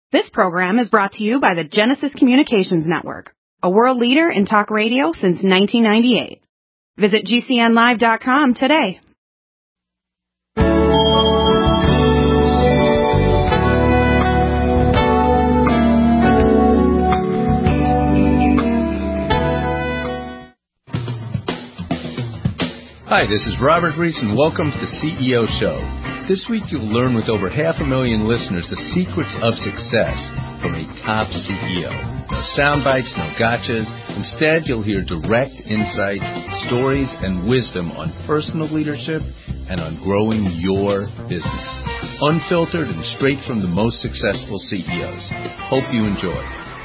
This program is brought to you by the Genesis Communications Network, a world leader in talk radio since 1998. Visit GCNlive.com today. Hi, this is Robert Reese, and welcome to the CEO Show. This week you'll learn with over 500,000 listeners the secrets of success from a top CEO. No sound bites, no gotchas. Instead, you'll hear direct insights, stories, and wisdom on personal leadership and on growing your business. Unfiltered and straight from the most successful CEOs. Hope you enjoy.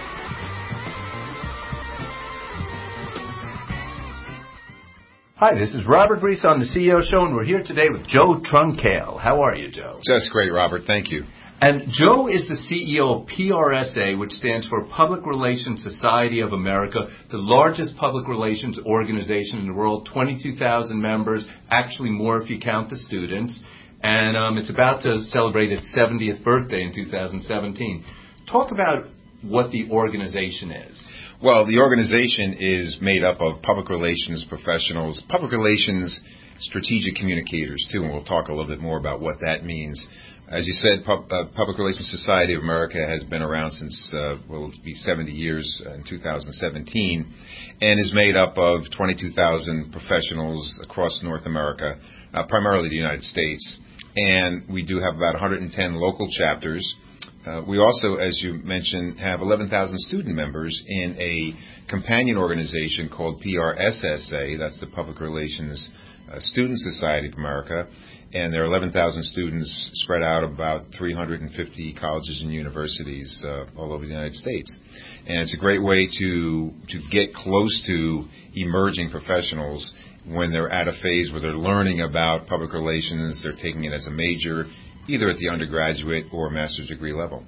Hi, this is Robert Reese on the CEO Show, and we're here today with Joe Trunkale. How are you, Joe? Just great, Robert. Thank you. And Joe is the CEO of PRSA, which stands for Public Relations Society of America, the largest public relations organization in the world, 22,000 members, actually more if you count the students. And it's about to celebrate its 70th birthday in 2017. Talk about what the organization is. Well, the organization is made up of public relations professionals, public relations strategic communicators, too, and we'll talk a little bit more about what that means. As you said, Public Relations Society of America has been around since, it'll be 70 years in 2017, and is made up of 22,000 professionals across North America, primarily the United States. And we do have about 110 local chapters. We also, as you mentioned, have 11,000 student members in a companion organization called PRSSA. That's the Public Relations Student Society of America. And there are 11,000 students spread out about 350 colleges and universities all over the United States. And it's a great way to get close to emerging professionals when they're at a phase where they're learning about public relations. They're taking it as a major, either at the undergraduate or master's degree level.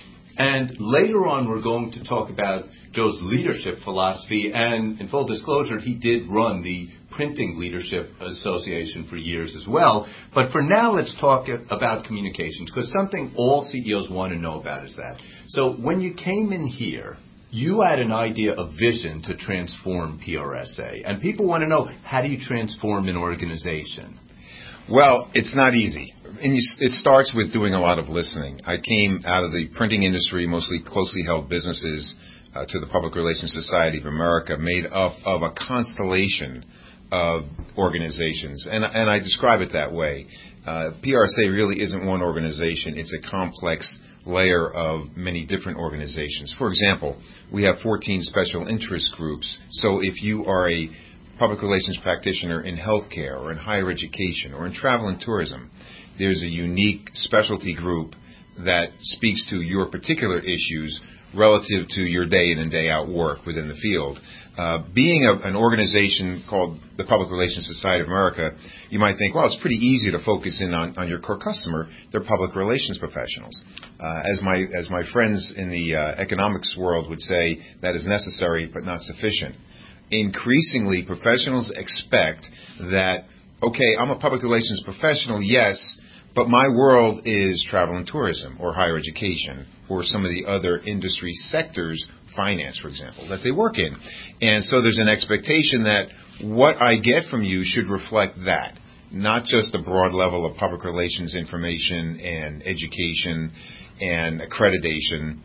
And later on, we're going to talk about Joe's leadership philosophy. And in full disclosure, he did run the Printing Leadership Association for years as well. But for now, let's talk about communications, because something all CEOs want to know about is that. So when you came in here, you had an idea, a vision to transform PRSA. And people want to know, how do you transform an organization? Well, it's not easy. And it starts with doing a lot of listening. I came out of the printing industry, mostly closely held businesses, to the Public Relations Society of America, made up of a constellation of organizations. And I describe it that way. PRSA really isn't one organization. It's a complex layer of many different organizations. For example, we have 14 special interest groups. So if you are a public relations practitioner in healthcare or in higher education or in travel and tourism, there's a unique specialty group that speaks to your particular issues relative to your day in and day out work within the field. Being an organization called the Public Relations Society of America, you might think, well, it's pretty easy to focus in on your core customer. They're public relations professionals. As my friends in the economics world would say, that is necessary but not sufficient. Increasingly, professionals expect that, okay, I'm a public relations professional, yes, but my world is travel and tourism or higher education or some of the other industry sectors, finance, for example, that they work in. And so there's an expectation that what I get from you should reflect that, not just a broad level of public relations information and education and accreditation.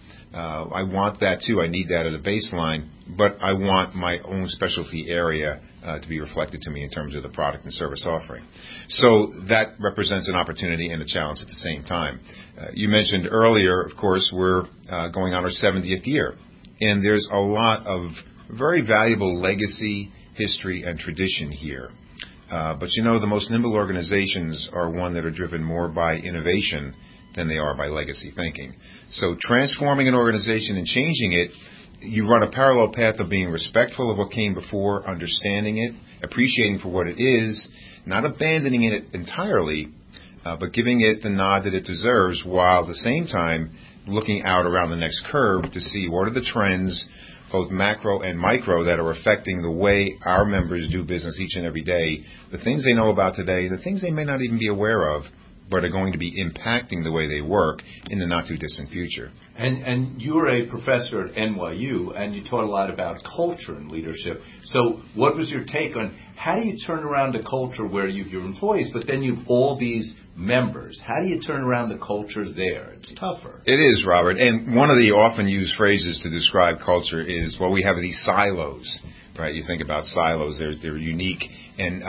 I want that too. I need that as a baseline, but I want my own specialty area to be reflected to me in terms of the product and service offering. So that represents an opportunity and a challenge at the same time. You mentioned earlier, of course, we're going on our 70th year, and there's a lot of very valuable legacy, history, and tradition here. But you know, the most nimble organizations are one that are driven more by innovation than they are by legacy thinking. So transforming an organization and changing it, you run a parallel path of being respectful of what came before, understanding it, appreciating for what it is, not abandoning it entirely, but giving it the nod that it deserves, while at the same time looking out around the next curve to see what are the trends, both macro and micro, that are affecting the way our members do business each and every day, the things they know about today, the things they may not even be aware of but are going to be impacting the way they work in the not-too-distant future. And you were a professor at NYU, and you taught a lot about culture and leadership. So what was your take on how do you turn around a culture where you have your employees, but then you have all these members? How do you turn around the culture there? It's tougher. It is, Robert. And one of the often used phrases to describe culture is, well, we have these silos, right? You think about silos. They're unique and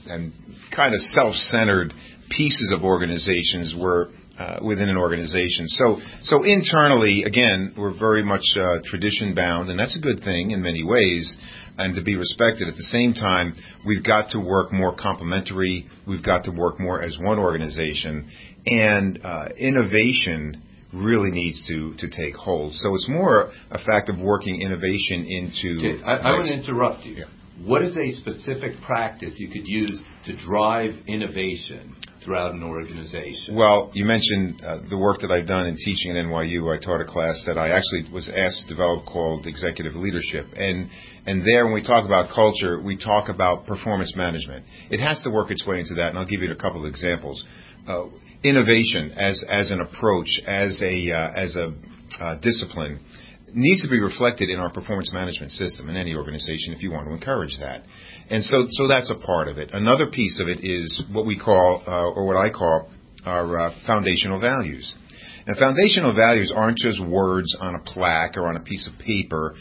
kind of self-centered pieces of organizations within an organization. So internally, again, we're very much tradition-bound, and that's a good thing in many ways, and to be respected. At the same time, we've got to work more complementary. We've got to work more as one organization, and innovation really needs to take hold. So it's more a fact of working innovation into... Okay, I want to interrupt you. Yeah. What is a specific practice you could use to drive innovation throughout an organization? Well, you mentioned the work that I've done in teaching at NYU. I taught a class that I actually was asked to develop called Executive Leadership. And there, when we talk about culture, we talk about performance management. It has to work its way into that, and I'll give you a couple of examples. Innovation as an approach, as a discipline, needs to be reflected in our performance management system in any organization if you want to encourage that. And so that's a part of it. Another piece of it is what we call, or what I call, our foundational values. And foundational values aren't just words on a plaque or on a piece of paper,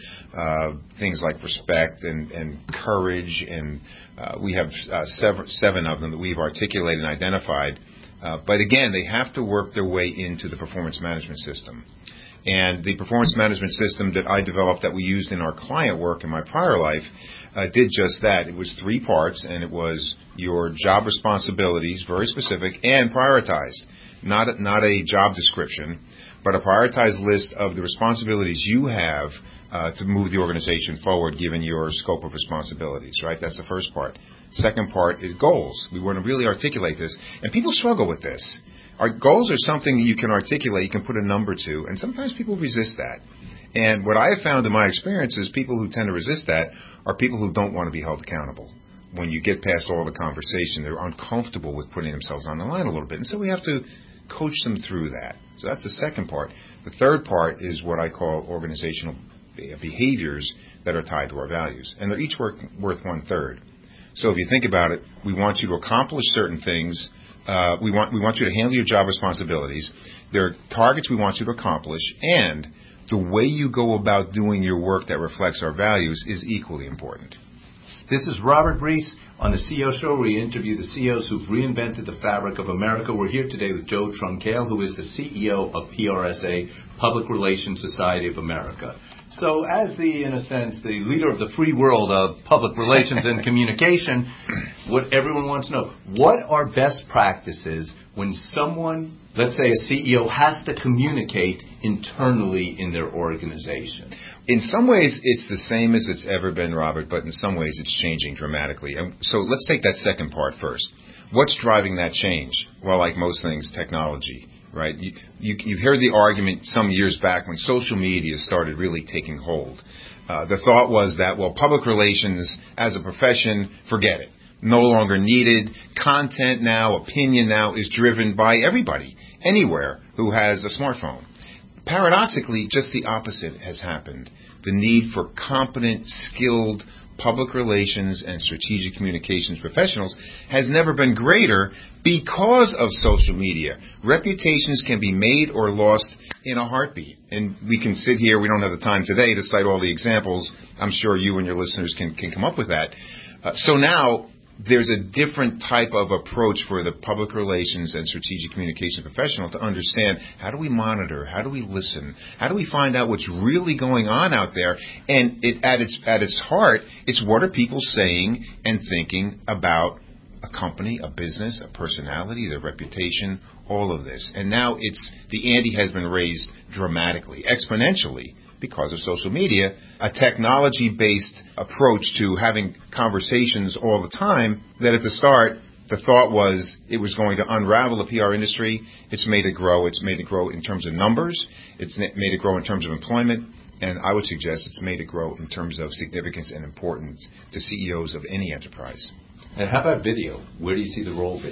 things like respect and courage, and we have seven of them that we've articulated and identified. But again, they have to work their way into the performance management system. And the performance management system that I developed that we used in our client work in my prior life did just that. It was 3 parts, and it was your job responsibilities, very specific, and prioritized. Not a job description, but a prioritized list of the responsibilities you have to move the organization forward given your scope of responsibilities, right? That's the first part. Second part is goals. We want to really articulate this, and people struggle with this. Our goals are something you can articulate, you can put a number to, and sometimes people resist that. And what I have found in my experience is people who tend to resist that are people who don't want to be held accountable. When you get past all the conversation, they're uncomfortable with putting themselves on the line a little bit. And so we have to coach them through that. So that's the second part. The third part is what I call organizational behaviors that are tied to our values. And they're each worth 1/3. So if you think about it, we want you to accomplish certain things. We want you to handle your job responsibilities. There are targets we want you to accomplish, and the way you go about doing your work that reflects our values is equally important. This is Robert Reese on the CEO Show, where we interview the CEOs who've reinvented the fabric of America. We're here today with Joe Trunkale, who is the CEO of PRSA, Public Relations Society of America. So as in a sense, the leader of the free world of public relations and communication, what everyone wants to know, what are best practices when someone, let's say a CEO, has to communicate internally in their organization? In some ways, it's the same as it's ever been, Robert, but in some ways it's changing dramatically. And so let's take that second part first. What's driving that change? Well, like most things, technology. Right? You've heard the argument some years back when social media started really taking hold. The thought was that, well, public relations as a profession, forget it. No longer needed. Content now, opinion now is driven by everybody, anywhere, who has a smartphone. Paradoxically, just the opposite has happened. The need for competent, skilled public relations and strategic communications professionals has never been greater because of social media. Reputations can be made or lost in a heartbeat. And we can sit here, we don't have the time today to cite all the examples. I'm sure you and your listeners can come up with that. So now there's a different type of approach for the public relations and strategic communication professional to understand how do we monitor, how do we listen, how do we find out what's really going on out there, and at its heart, it's what are people saying and thinking about a company, a business, a personality, their reputation, all of this. And now the ante has been raised dramatically, exponentially, because of social media, a technology-based approach to having conversations all the time, that at the start, the thought was it was going to unravel the PR industry. It's made it grow. It's made it grow in terms of numbers. It's made it grow in terms of employment. And I would suggest it's made it grow in terms of significance and importance to CEOs of any enterprise. And how about video? Where do you see the role being?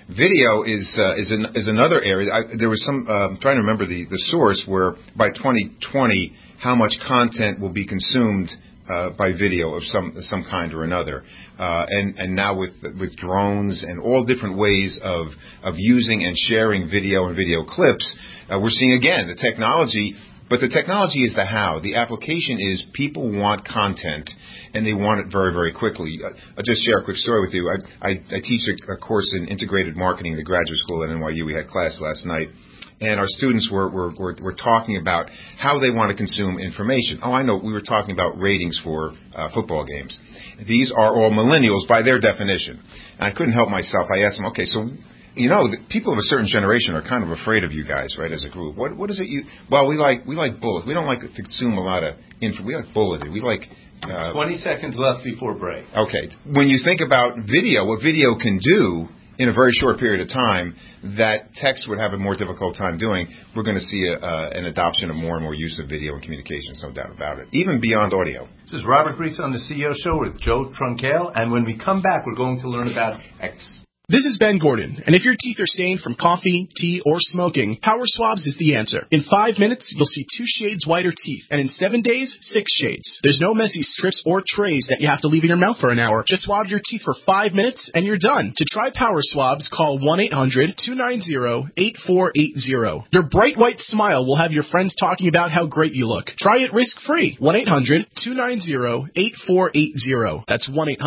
Video is another area. There was some, I'm trying to remember the source where by 2020, how much content will be consumed by video of some kind or another, and now with drones and all different ways of using and sharing video and video clips, we're seeing again the technology. But the technology is the how. The application is people want content, and they want it very, very quickly. I'll just share a quick story with you. I teach a course in integrated marketing at the graduate school at NYU. We had class last night. And our students were talking about how they want to consume information. Oh, I know. We were talking about ratings for football games. These are all millennials by their definition. And I couldn't help myself. I asked them, okay, so, you know, the people of a certain generation are kind of afraid of you guys, right, as a group. What is it you... Well, we like bullet. We don't like to consume a lot of info. We like bulleted. We like... 20 seconds left before break. Okay. When you think about video, what video can do in a very short period of time that text would have a more difficult time doing, we're going to see an adoption of more and more use of video and communications, no doubt about it, even beyond audio. This is Robert Grease on the CEO Show with Joe Trunkale, and when we come back, we're going to learn about This is Ben Gordon, and if your teeth are stained from coffee, tea, or smoking, Power Swabs is the answer. In 5 minutes, you'll see 2 shades whiter teeth, and in 7 days, 6 shades. There's no messy strips or trays that you have to leave in your mouth for an hour. Just swab your teeth for 5 minutes, and you're done. To try Power Swabs, call 1-800-290-8480. Your bright white smile will have your friends talking about how great you look. Try it risk-free. 1-800-290-8480. That's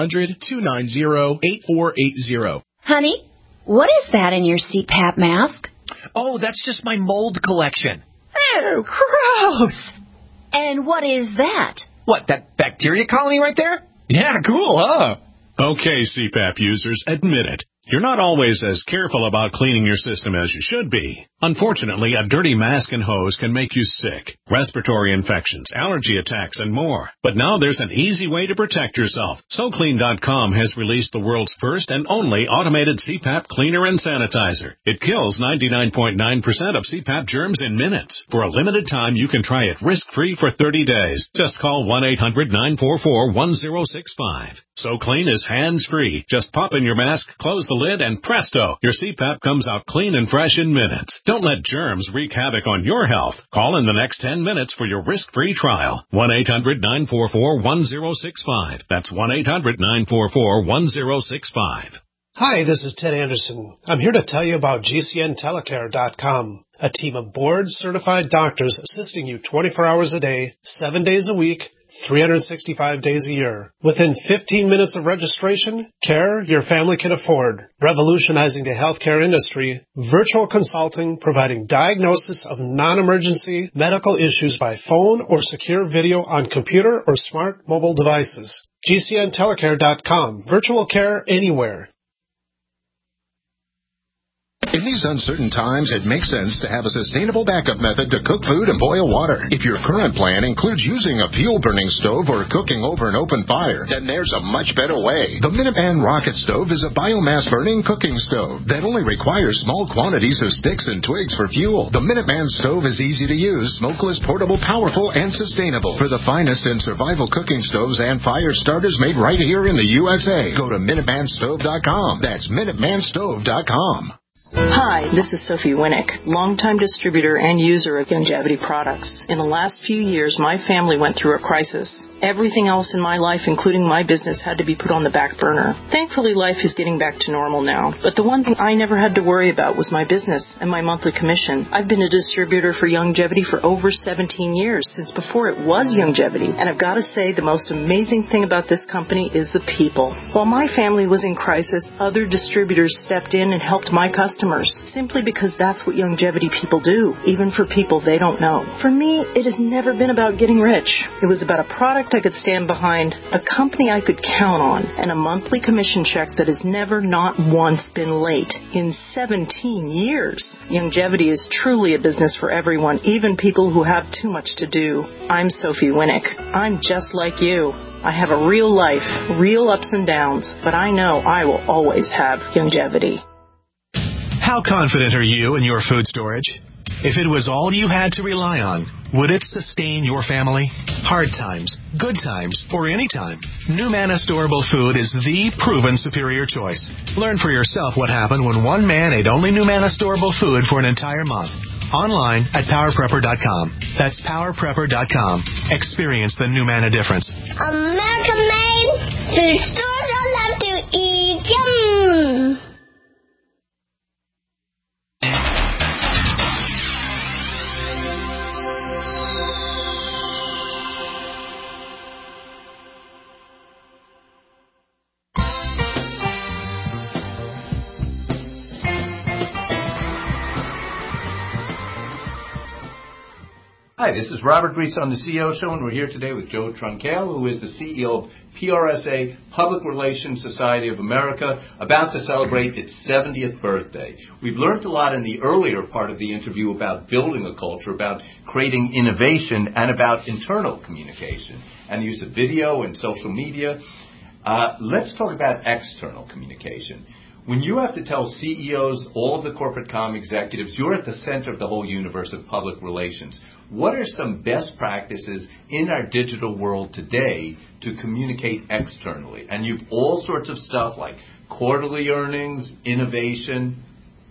1-800-290-8480. Honey, what is that in your CPAP mask? Oh, that's just my mold collection. Oh, gross! And what is that? What, that bacteria colony right there? Yeah, cool, huh? Okay, CPAP users, admit it. You're not always as careful about cleaning your system as you should be. Unfortunately, a dirty mask and hose can make you sick, respiratory infections, allergy attacks, and more. But now there's an easy way to protect yourself. SoClean.com has released the world's first and only automated CPAP cleaner and sanitizer. It kills 99.9% of CPAP germs in minutes. For a limited time, you can try it risk-free for 30 days. Just call 1-800-944-1065. SoClean is hands-free. Just pop in your mask, close the lid, and presto, your CPAP comes out clean and fresh in minutes. Don't let germs wreak havoc on your health. Call in the next 10 minutes for your risk-free trial. 1-800-944-1065. That's 1-800-944-1065. Hi, this is Ted Anderson. I'm here to tell you about GCNtelecare.com, a team of board-certified doctors assisting you 24 hours a day, 7 days a week, 365 days a year. Within 15 minutes of registration, care your family can afford. Revolutionizing the healthcare industry, virtual consulting providing diagnosis of non-emergency medical issues by phone or secure video on computer or smart mobile devices. GCNtelecare.com. Virtual care anywhere. In these uncertain times, it makes sense to have a sustainable backup method to cook food and boil water. If your current plan includes using a fuel-burning stove or cooking over an open fire, then there's a much better way. The Minuteman Rocket Stove is a biomass-burning cooking stove that only requires small quantities of sticks and twigs for fuel. The Minuteman Stove is easy to use, smokeless, portable, powerful, and sustainable. For the finest in survival cooking stoves and fire starters made right here in the USA, go to MinutemanStove.com. That's MinutemanStove.com. Hi, this is Sophie Winnick, longtime distributor and user of Youngevity products. In the last few years, my family went through a crisis. Everything else in my life, including my business, had to be put on the back burner. Thankfully, life is getting back to normal now. But the one thing I never had to worry about was my business and my monthly commission. I've been a distributor for Youngevity for over 17 years, since before it was Youngevity. And I've got to say, the most amazing thing about this company is the people. While my family was in crisis, other distributors stepped in and helped my customers, simply because that's what Youngevity people do, even for people they don't know. For me, it has never been about getting rich. It was about a product I could stand behind, a company I could count on, and a monthly commission check that has never not once been late in 17 years. Youngevity is truly a business for everyone, even people who have too much to do. I'm Sophie Winnick. I'm just like you. I have a real life, real ups and downs, but I know I will always have Youngevity. How confident are you in your food storage? If it was all you had to rely on, would it sustain your family? Hard times, good times, or any time, NuManna Storable Food is the proven superior choice. Learn for yourself what happened when one man ate only NuManna Storable Food for an entire month. Online at PowerPrepper.com. That's PowerPrepper.com. Experience the NuManna difference. American made food stores I love to eat. Yum! Hi, this is Robert Reese on the CEO Show, and we're here today with Joe Trunkale, who is the CEO of PRSA, Public Relations Society of America, about to celebrate its 70th birthday. We've learned a lot in the earlier part of the interview about building a culture, about creating innovation, and about internal communication, and the use of video and social media. Let's talk about external communication. When you have to tell CEOs, all of the corporate comm executives, you're at the center of the whole universe of public relations. What are some best practices in our digital world today to communicate externally? And you've all sorts of stuff like quarterly earnings, innovation.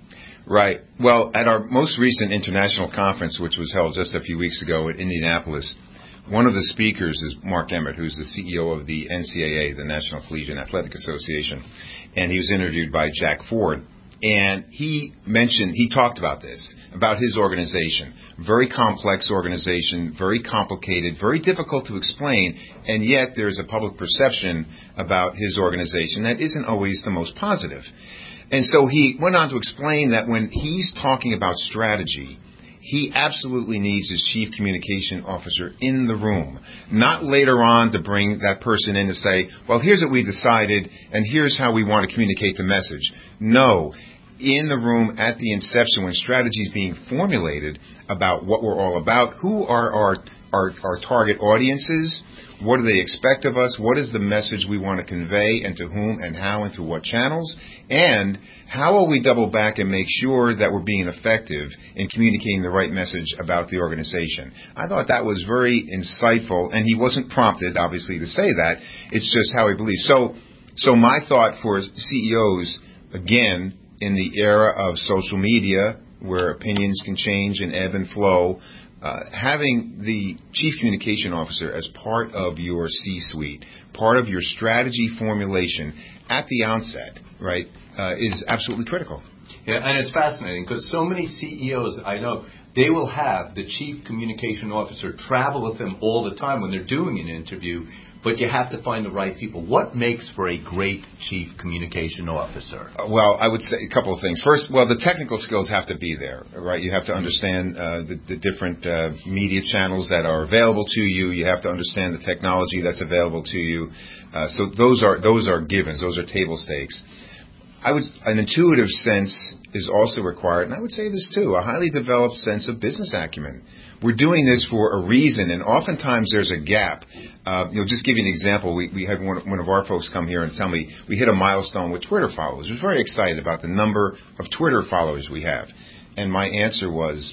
Right. Well, at our most recent international conference, which was held just a few weeks ago in Indianapolis, one of the speakers is Mark Emmert, who's the CEO of the NCAA, the National Collegiate Athletic Association, and he was interviewed by Jack Ford. And he talked about this, about his organization. Very complex organization, very complicated, very difficult to explain, and yet there's a public perception about his organization that isn't always the most positive. And so he went on to explain that when he's talking about strategy, he absolutely needs his chief communication officer in the room, not later on to bring that person in to say, well, here's what we decided, and here's how we want to communicate the message. No, in the room at the inception when strategy is being formulated about what we're all about, who are our target audiences, what do they expect of us, what is the message we want to convey, and to whom and how and through what channels, and how will we double back and make sure that we're being effective in communicating the right message about the organization. I thought that was very insightful, and he wasn't prompted, obviously, to say that. It's just how he believes. So my thought for CEOs, again, in the era of social media, where opinions can change and ebb and flow, having the chief communication officer as part of your C-suite, part of your strategy formulation at the onset, right, is absolutely critical. Yeah, and it's fascinating because so many CEOs I know, they will have the chief communication officer travel with them all the time when they're doing an interview, but you have to find the right people. What makes for a great chief communication officer? Well, I would say a couple of things. First, well, the technical skills have to be there, right? You have to understand the different media channels that are available to you. You have to understand the technology that's available to you. So those are givens. Those are table stakes. An intuitive sense is also required, and I would say this too, a highly developed sense of business acumen. We're doing this for a reason, and oftentimes there's a gap. Just give you an example. We had one of our folks come here and tell me we hit a milestone with Twitter followers. I was very excited about the number of Twitter followers we have. And my answer was,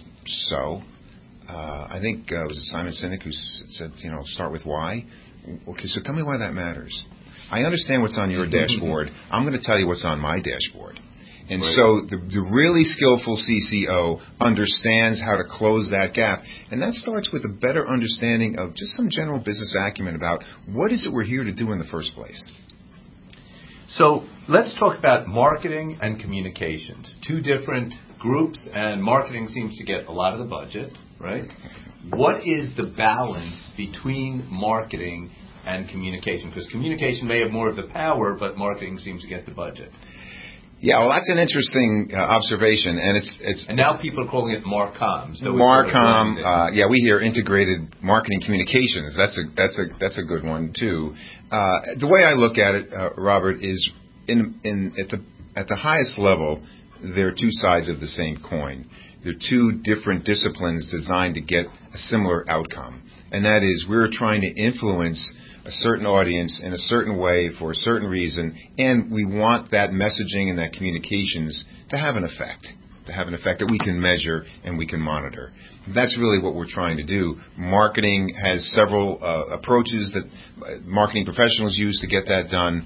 I think it was Simon Sinek who said, start with why. Okay, so tell me why that matters. I understand what's on your dashboard. I'm going to tell you what's on my dashboard. And right. So the really skillful CCO understands how to close that gap. And that starts with a better understanding of just some general business acumen about what is it we're here to do in the first place. So let's talk about marketing and communications. Two different groups, and marketing seems to get a lot of the budget, right? What is the balance between marketing and communication? Because communication may have more of the power, but marketing seems to get the budget. Yeah, well, that's an interesting observation, and and now people are calling it Marcom. So Marcom, we hear integrated marketing communications. That's a good one too. The way I look at it, Robert, is at the highest level, there are two sides of the same coin. There are two different disciplines designed to get a similar outcome, and that is we're trying to influence a certain audience in a certain way for a certain reason, and we want that messaging and that communications to have an effect. have an effect that we can measure and we can monitor. That's really what we're trying to do. Marketing has several approaches that marketing professionals use to get that done.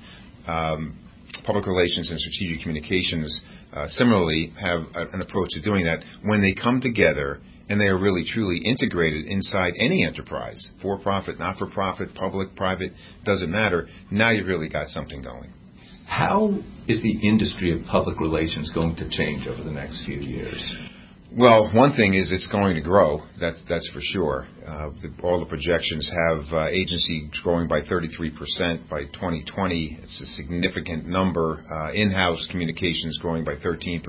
Public relations and strategic communications similarly have an approach to doing that. When they come together and they are really truly integrated inside any enterprise, for-profit, not-for-profit, public, private, doesn't matter, now you've really got something going. How is the industry of public relations going to change over the next few years? Well, one thing is it's going to grow. That's for sure. All the projections have agency growing by 33% by 2020. It's a significant number. In-house communications growing by 13%.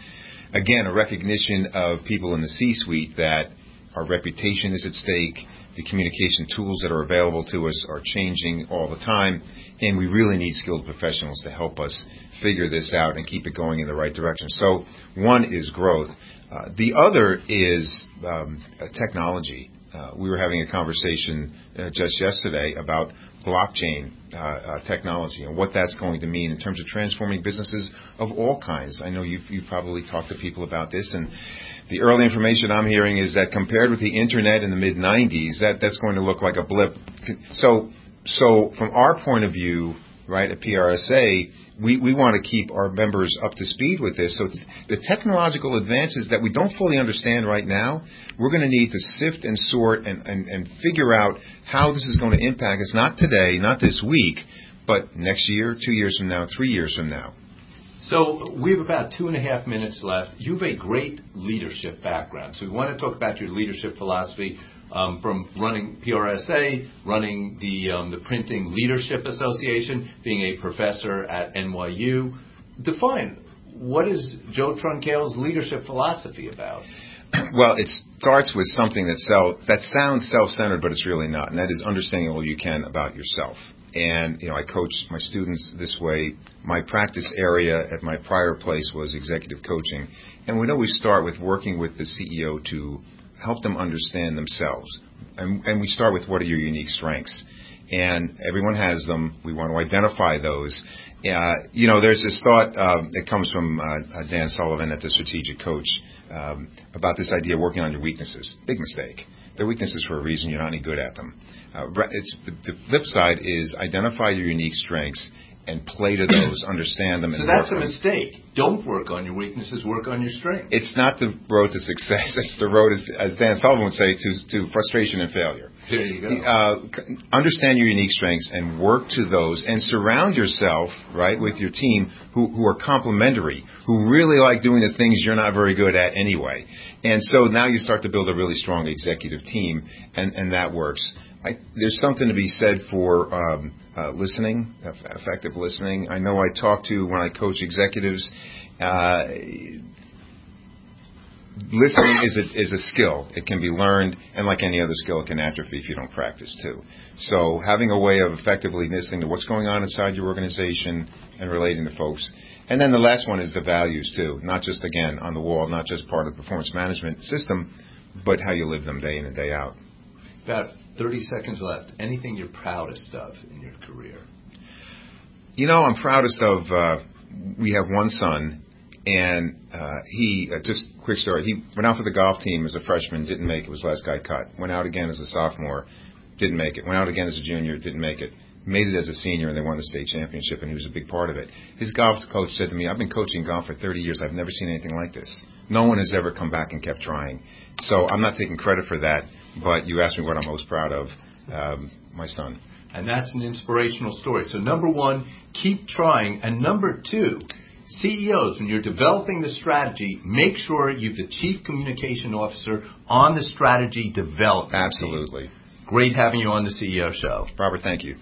Again, a recognition of people in the C-suite that our reputation is at stake. The communication tools that are available to us are changing all the time, and we really need skilled professionals to help us figure this out and keep it going in the right direction. So one is growth. The other is technology. We were having a conversation just yesterday about blockchain technology and what that's going to mean in terms of transforming businesses of all kinds. I know you've probably talked to people about this, and the early information I'm hearing is that compared with the Internet in the mid-'90s, that's going to look like a blip. So from our point of view, right, at PRSA, we want to keep our members up to speed with this. So the technological advances that we don't fully understand right now, we're going to need to sift and sort and figure out how this is going to impact us, not today, not this week, but next year, 2 years from now, 3 years from now. So we have about 2.5 minutes left. You have a great leadership background. So we want to talk about your leadership philosophy from running PRSA, running the Printing Leadership Association, being a professor at NYU. Define, what is Joe Trunkale's leadership philosophy about? Well, it starts with something that sounds self-centered, but it's really not, and that is understanding all you can about yourself. And, I coach my students this way. My practice area at my prior place was executive coaching. And we'd always start with working with the CEO to help them understand themselves. And we start with what are your unique strengths. And everyone has them. We want to identify those. There's this thought that comes from Dan Sullivan at the Strategic Coach about this idea of working on your weaknesses. Big mistake. They're weaknesses for a reason. You're not any good at them. The flip side is identify your unique strengths and play to those, understand them. So that's a mistake. Don't work on your weaknesses, work on your strengths. It's not the road to success. It's the road, as Dan Sullivan would say, to frustration and failure. There you go. Understand your unique strengths and work to those, and surround yourself, right, with your team who are complementary, who really like doing the things you're not very good at anyway. And so now you start to build a really strong executive team, and that works. There's something to be said for listening, effective listening. I know I talk to, when I coach executives, listening is a skill. It can be learned, and like any other skill, it can atrophy if you don't practice too. So having a way of effectively listening to what's going on inside your organization and relating to folks. And then the last one is the values too, not just, again, on the wall, not just part of the performance management system, but how you live them day in and day out. About 30 seconds left. Anything you're proudest of in your career? I'm proudest of, we have one son, and he, just quick story, he went out for the golf team as a freshman, didn't make it, was the last guy cut. Went out again as a sophomore, didn't make it. Went out again as a junior, didn't make it. Made it as a senior, and they won the state championship, and he was a big part of it. His golf coach said to me, I've been coaching golf for 30 years. I've never seen anything like this. No one has ever come back and kept trying. So I'm not taking credit for that, but you asked me what I'm most proud of, my son. And that's an inspirational story. So number one, keep trying. And number two, CEOs, when you're developing the strategy, make sure you have the chief communication officer on the strategy development. Absolutely. Team. Great having you on the CEO Show. Robert, thank you.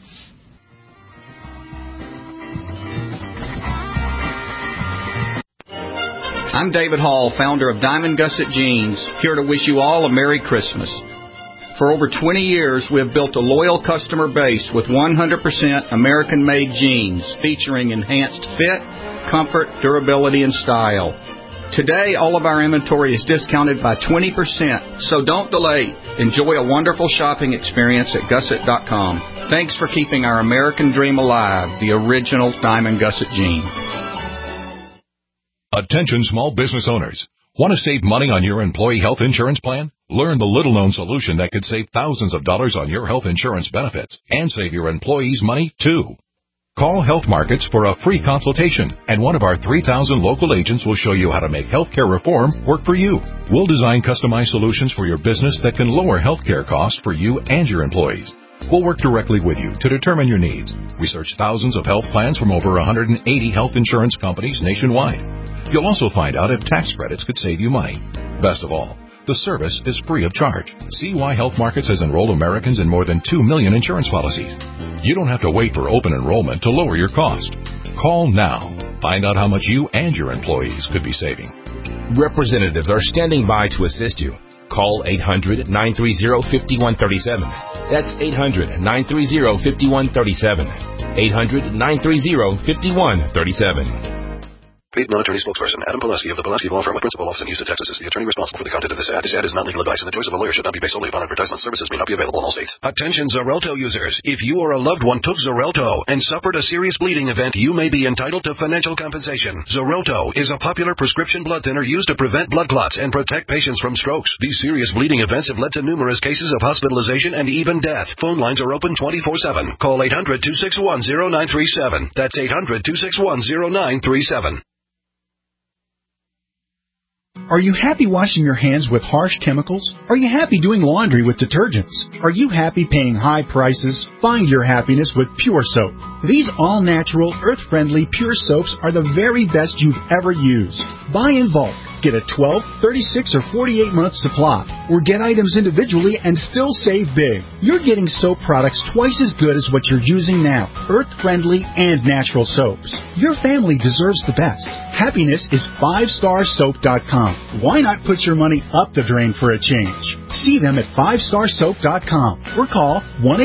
I'm David Hall, founder of Diamond Gusset Jeans, here to wish you all a Merry Christmas. For over 20 years, we have built a loyal customer base with 100% American-made jeans featuring enhanced fit, comfort, durability, and style. Today, all of our inventory is discounted by 20%, so don't delay. Enjoy a wonderful shopping experience at Gusset.com. Thanks for keeping our American dream alive, the original Diamond Gusset Jean. Attention small business owners. Want to save money on your employee health insurance plan? Learn the little-known solution that could save thousands of dollars on your health insurance benefits and save your employees money, too. Call Health Markets for a free consultation, and one of our 3,000 local agents will show you how to make healthcare reform work for you. We'll design customized solutions for your business that can lower healthcare costs for you and your employees. We'll work directly with you to determine your needs. Research thousands of health plans from over 180 health insurance companies nationwide. You'll also find out if tax credits could save you money. Best of all, the service is free of charge. See why Health Markets has enrolled Americans in more than 2 million insurance policies. You don't have to wait for open enrollment to lower your cost. Call now. Find out how much you and your employees could be saving. Representatives are standing by to assist you. Call 800-930-5137. That's 800-930-5137. 800-930-5137. Paid non-attorney spokesperson Adam Pulaski of the Pulaski Law Firm of Principal Office in Houston, Texas is the attorney responsible for the content of this ad. This ad is not legal advice, and the choice of a lawyer should not be based solely upon advertisement. Services may not be available in all states. Attention Xarelto users. If you or a loved one took Xarelto and suffered a serious bleeding event, you may be entitled to financial compensation. Xarelto is a popular prescription blood thinner used to prevent blood clots and protect patients from strokes. These serious bleeding events have led to numerous cases of hospitalization and even death. Phone lines are open 24/7. Call 800-261-0937. That's 800-261-0937. Are you happy washing your hands with harsh chemicals? Are you happy doing laundry with detergents? Are you happy paying high prices? Find your happiness with Pure Soap. These all-natural, earth-friendly Pure Soaps are the very best you've ever used. Buy in bulk. Get a 12, 36, or 48-month supply, or get items individually and still save big. You're getting soap products twice as good as what you're using now, earth-friendly and natural soaps. Your family deserves the best. Happiness is 5starsoap.com. Why not put your money up the drain for a change? See them at 5starsoap.com or call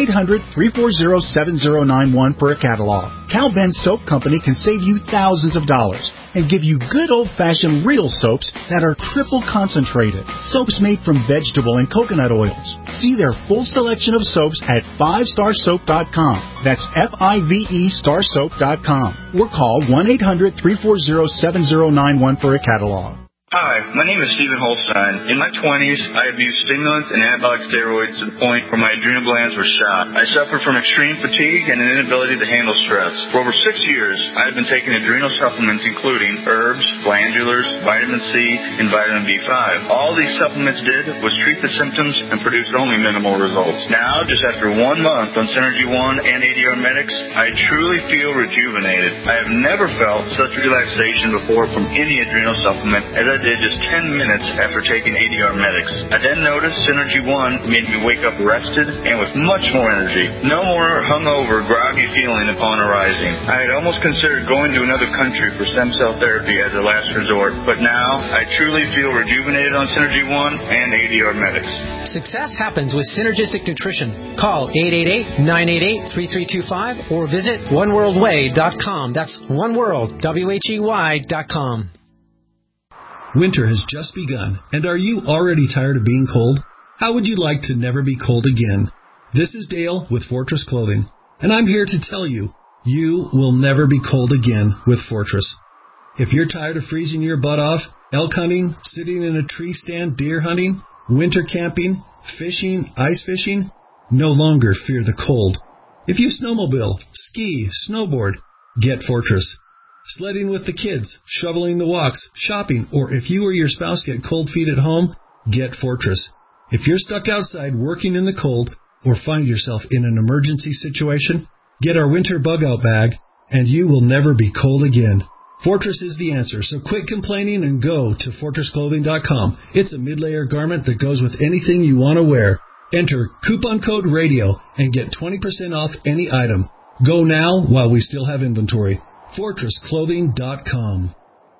1-800-340-7091 for a catalog. Cal Ben Soap Company can save you thousands of dollars and give you good old-fashioned real soaps that are triple concentrated. Soaps made from vegetable and coconut oils. See their full selection of soaps at 5starsoap.com. That's F-I-V-E starsoap.com. Or call 1-800-340-7091 for a catalog. Hi, my name is Stephen Holstein. In my 20s, I abused stimulants and anabolic steroids to the point where my adrenal glands were shot. I suffered from extreme fatigue and an inability to handle stress. For over 6 years, I have been taking adrenal supplements including herbs, glandulars, vitamin C, and vitamin B5. All these supplements did was treat the symptoms and produced only minimal results. Now, just after 1 month on Synergy One and ADR Medics, I truly feel rejuvenated. I have never felt such relaxation before from any adrenal supplement as I did just 10 minutes after taking ADR Medics. I then noticed Synergy One made me wake up rested and with much more energy. No more hungover, groggy feeling upon arising. I had almost considered going to another country for stem cell therapy as a last resort, but now I truly feel rejuvenated on Synergy One and ADR Medics. Success happens with Synergistic Nutrition. Call 888-988-3325 or visit oneworldway.com. That's oneworld.com. Winter has just begun, and are you already tired of being cold? How would you like to never be cold again? This is Dale with Fortress Clothing, and I'm here to tell you, you will never be cold again with Fortress. If you're tired of freezing your butt off, elk hunting, sitting in a tree stand, deer hunting, winter camping, fishing, ice fishing, no longer fear the cold. If you snowmobile, ski, snowboard, get Fortress. Sledding with the kids, shoveling the walks, shopping, or if you or your spouse get cold feet at home, get Fortress. If you're stuck outside working in the cold or find yourself in an emergency situation, get our winter bug-out bag, and you will never be cold again. Fortress is the answer, so quit complaining and go to FortressClothing.com. It's a mid-layer garment that goes with anything you want to wear. Enter coupon code RADIO and get 20% off any item. Go now while we still have inventory. FortressClothing.com.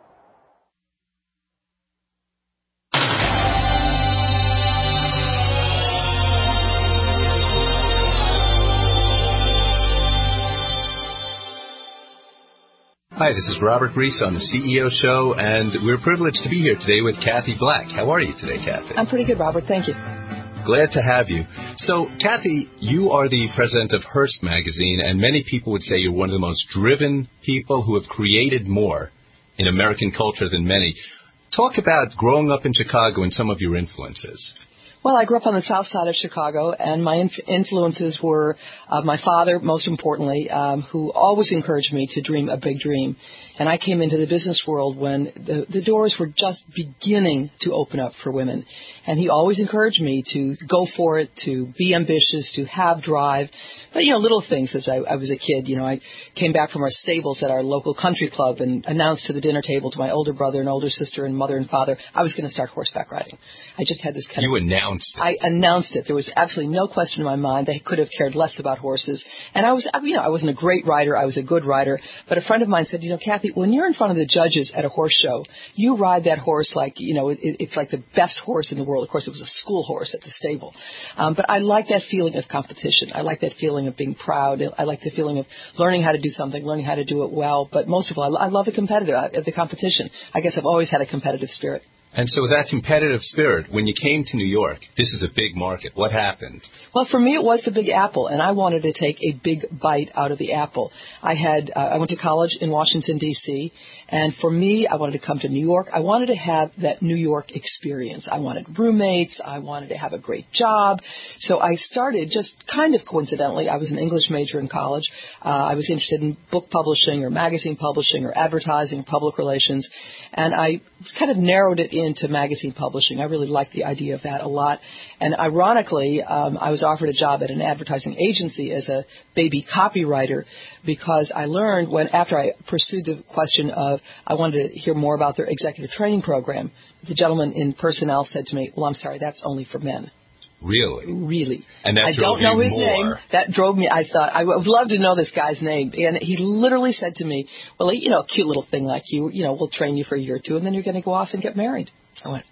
Hi, this is Robert Reese on the CEO Show, and we're privileged to be here today with Kathy Black. How are you today, Kathy? I'm pretty good, Robert. Thank you. Glad to have you. So, Kathy, you are the president of Hearst Magazine, and many people would say you're one of the most driven people who have created more in American culture than many. Talk about growing up in Chicago and some of your influences. Well, I grew up on the south side of Chicago, and my influences were my father, most importantly, who always encouraged me to dream a big dream. And I came into the business world when the doors were just beginning to open up for women. And he always encouraged me to go for it, to be ambitious, to have drive. But, little things as I was a kid. I came back from our stables at our local country club and announced to the dinner table to my older brother and older sister and mother and father I was going to start horseback riding. I just had this kind of... You announced it. I announced it. There was absolutely no question in my mind. They could have cared less about horses. And I wasn't a great rider. I was a good rider. But a friend of mine said, Kathy, when you're in front of the judges at a horse show, you ride that horse like, it's like the best horse in the world. Of course, it was a school horse at the stable. But I like that feeling of competition. I like that feeling of being proud. I like the feeling of learning how to do something, learning how to do it well. But most of all, I love the competition. I guess I've always had a competitive spirit. And so that competitive spirit, when you came to New York, this is a big market. What happened? Well, for me, it was the Big Apple, and I wanted to take a big bite out of the apple. I went to college in Washington, D.C., and for me, I wanted to come to New York. I wanted to have that New York experience. I wanted roommates. I wanted to have a great job. So I started just kind of coincidentally. I was an English major in college. I was interested in book publishing or magazine publishing or advertising or public relations, and I kind of narrowed it into magazine publishing. I really liked the idea of that a lot. And ironically, I was offered a job at an advertising agency as a baby copywriter because I learned after I pursued the question of I wanted to hear more about their executive training program, the gentleman in personnel said to me, well, I'm sorry, that's only for men. Really? Really. And that I don't know his name. That drove me. I thought, I would love to know this guy's name. And he literally said to me, well, a cute little thing like you, we'll train you for a year or two, and then you're going to go off and get married. I went,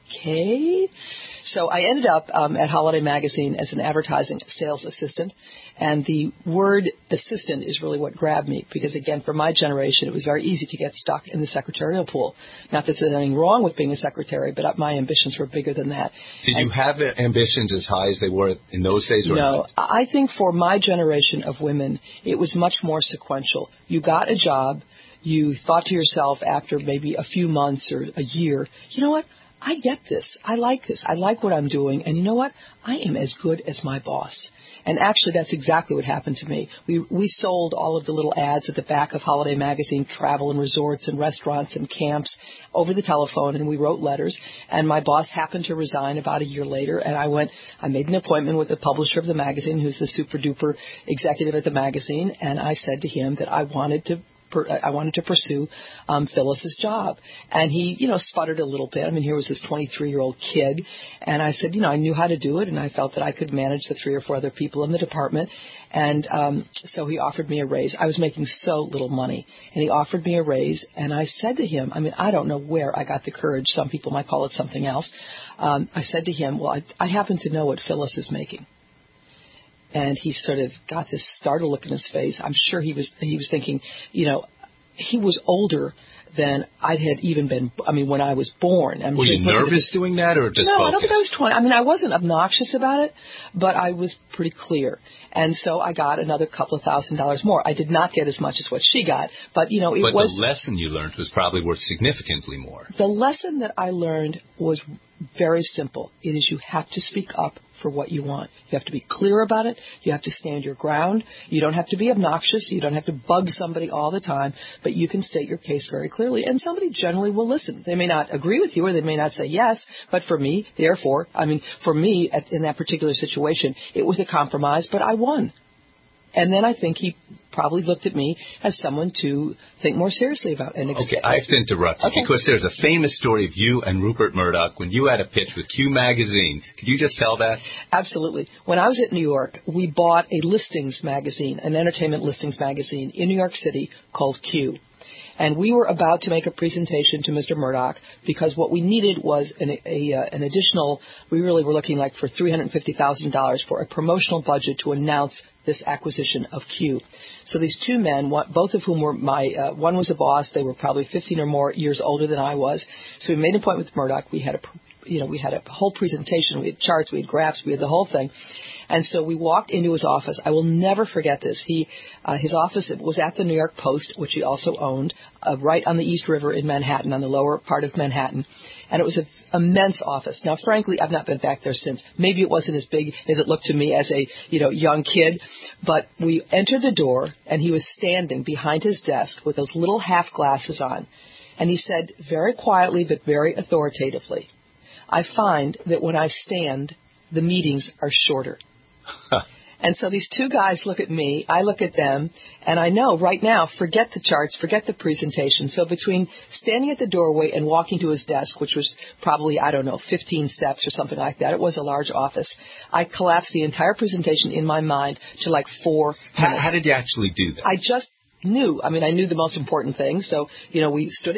okay. So I ended up at Holiday Magazine as an advertising sales assistant. And the word assistant is really what grabbed me because, again, for my generation, it was very easy to get stuck in the secretarial pool. Not that there's anything wrong with being a secretary, but my ambitions were bigger than that. Did you have ambitions as high as they were in those days? Or no. Not? I think for my generation of women, it was much more sequential. You got a job. You thought to yourself after maybe a few months or a year, you know what? I get this. I like this. I like what I'm doing. And you know what? I am as good as my boss. And actually, that's exactly what happened to me. We sold all of the little ads at the back of Holiday Magazine, travel and resorts and restaurants and camps over the telephone, and we wrote letters. And my boss happened to resign about a year later, and I made an appointment with the publisher of the magazine, who's the super-duper executive at the magazine, and I said to him that I wanted to pursue Phyllis's job. And he, sputtered a little bit. I mean, here was this 23-year-old kid. And I said, I knew how to do it, and I felt that I could manage the 3 or 4 other people in the department. And so he offered me a raise. I was making so little money. And he offered me a raise. And I said to him, I don't know where I got the courage. Some people might call it something else. I said to him, well, I happen to know what Phyllis is making. And he sort of got this startled look in his face. I'm sure he was thinking, he was older than I had even been, when I was born. Were you nervous doing that or just No, focused? I don't think I was 20. I wasn't obnoxious about it, but I was pretty clear. And so I got another couple of $1,000s more. I did not get as much as what she got, but, it was... But the lesson you learned was probably worth significantly more. The lesson that I learned was very simple. It is you have to speak up for what you want. You have to be clear about it. You have to stand your ground. You don't have to be obnoxious. You don't have to bug somebody all the time, but you can state your case very clearly, and somebody generally will listen. They may not agree with you or they may not say yes, but for me, in that particular situation, it was a compromise, but I won. And then I think he probably looked at me as someone to think more seriously about. Okay, I have to interrupt you because there's a famous story of you and Rupert Murdoch when you had a pitch with Q Magazine. Could you just tell that? Absolutely. When I was at New York, we bought a listings magazine, an entertainment listings magazine in New York City called Q. And we were about to make a presentation to Mr. Murdoch because what we needed was an additional, we really were looking like for $350,000 for a promotional budget to announce this acquisition of Q. So these 2 men, both of whom were one was a boss. They were probably 15 or more years older than I was. So we made an appointment with Murdoch. We had a whole presentation. We had charts, we had graphs, we had the whole thing. And so we walked into his office. I will never forget this. His office was at the New York Post, which he also owned, right on the East River in Manhattan, on the lower part of Manhattan. And it was an immense office. Now, frankly, I've not been back there since. Maybe it wasn't as big as it looked to me as a, young kid. But we entered the door, and he was standing behind his desk with those little half glasses on. And he said very quietly but very authoritatively, I find that when I stand, the meetings are shorter. And so these two guys look at me, I look at them, and I know right now, forget the charts, forget the presentation. So between standing at the doorway and walking to his desk, which was probably, 15 steps or something like that, it was a large office, I collapsed the entire presentation in my mind to like 4 minutes. How did you actually do that? I just knew. I knew the most important things. So, we stood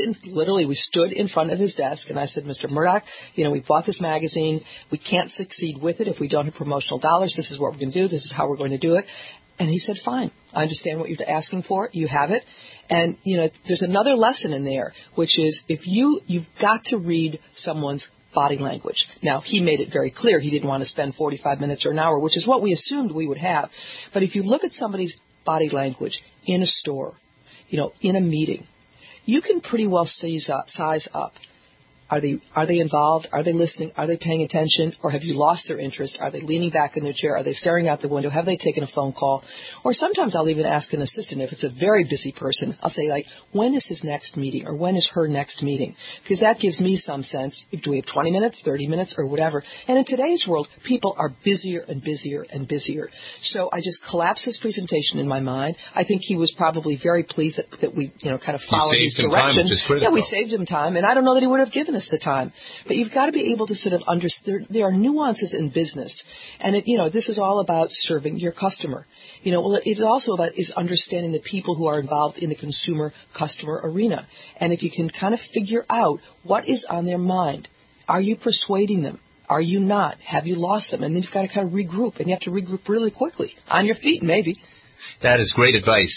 in front of his desk, and I said, Mr. Murdoch, we bought this magazine. We can't succeed with it if we don't have promotional dollars. This is what we're going to do. This is how we're going to do it. And he said, fine. I understand what you're asking for. You have it. And, there's another lesson in there, which is you've got to read someone's body language. Now, he made it very clear he didn't want to spend 45 minutes or an hour, which is what we assumed we would have. But if you look at somebody's body language in a store, in a meeting, you can pretty well size up. Are they involved? Are they listening? Are they paying attention? Or have you lost their interest? Are they leaning back in their chair? Are they staring out the window? Have they taken a phone call? Or sometimes I'll even ask an assistant, if it's a very busy person, I'll say, when is his next meeting? Or when is her next meeting? Because that gives me some sense. Do we have 20 minutes, 30 minutes, or whatever? And in today's world, people are busier and busier and busier. So I just collapsed his presentation in my mind. I think he was probably very pleased that we, kind of followed his direction. Time, which is critical. Yeah, we saved him time. And I don't know that he would have given us the time. But you've got to be able to sort of understand. There are nuances in business. And, this is all about serving your customer. It's also about understanding the people who are involved in the consumer-customer arena. And if you can kind of figure out what is on their mind, are you persuading them? Are you not? Have you lost them? And then you've got to kind of regroup. And you have to regroup really quickly. On your feet, maybe. That is great advice.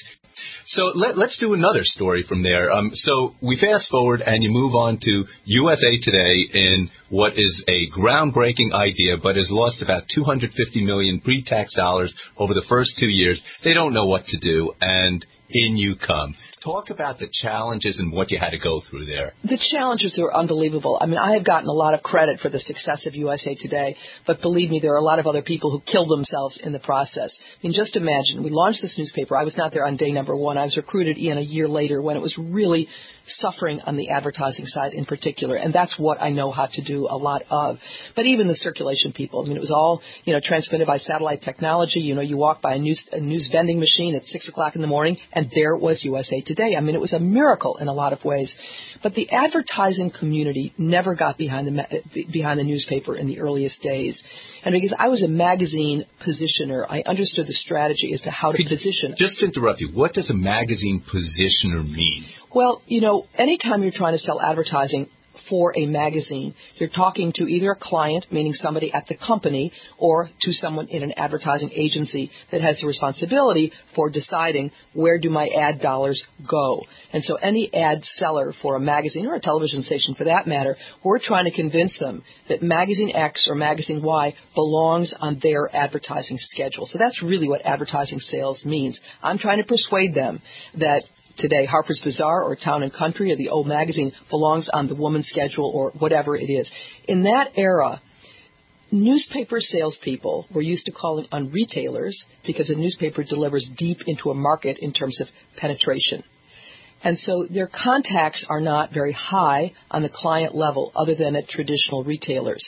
So let's do another story from there. So we fast forward and you move on to USA Today in what is a groundbreaking idea, but has lost about $250 million pre-tax dollars over the first 2 years. They don't know what to do, and in you come. Talk about the challenges and what you had to go through there. The challenges are unbelievable. I have gotten a lot of credit for the success of USA Today, but believe me, there are a lot of other people who killed themselves in the process. Just imagine, we launched this newspaper. I was not there on day number one. I was recruited in a year later when it was really suffering on the advertising side in particular, and that's what I know how to do a lot of. But even the circulation people, it was all, transmitted by satellite technology. You walk by a news vending machine at 6 o'clock in the morning, and there was USA Today. It was a miracle in a lot of ways. But the advertising community never got behind the newspaper in the earliest days. And because I was a magazine positioner, I understood the strategy as to how to position. Just to interrupt you, what does a magazine positioner mean? Well, anytime you're trying to sell advertising for a magazine, you're talking to either a client, meaning somebody at the company, or to someone in an advertising agency that has the responsibility for deciding where do my ad dollars go. And so any ad seller for a magazine or a television station for that matter, we're trying to convince them that magazine X or magazine Y belongs on their advertising schedule. So that's really what advertising sales means. I'm trying to persuade them that today, Harper's Bazaar or Town and Country or the old magazine belongs on the woman's schedule or whatever it is. In that era, newspaper salespeople were used to calling on retailers because a newspaper delivers deep into a market in terms of penetration. And so their contacts are not very high on the client level other than at traditional retailers.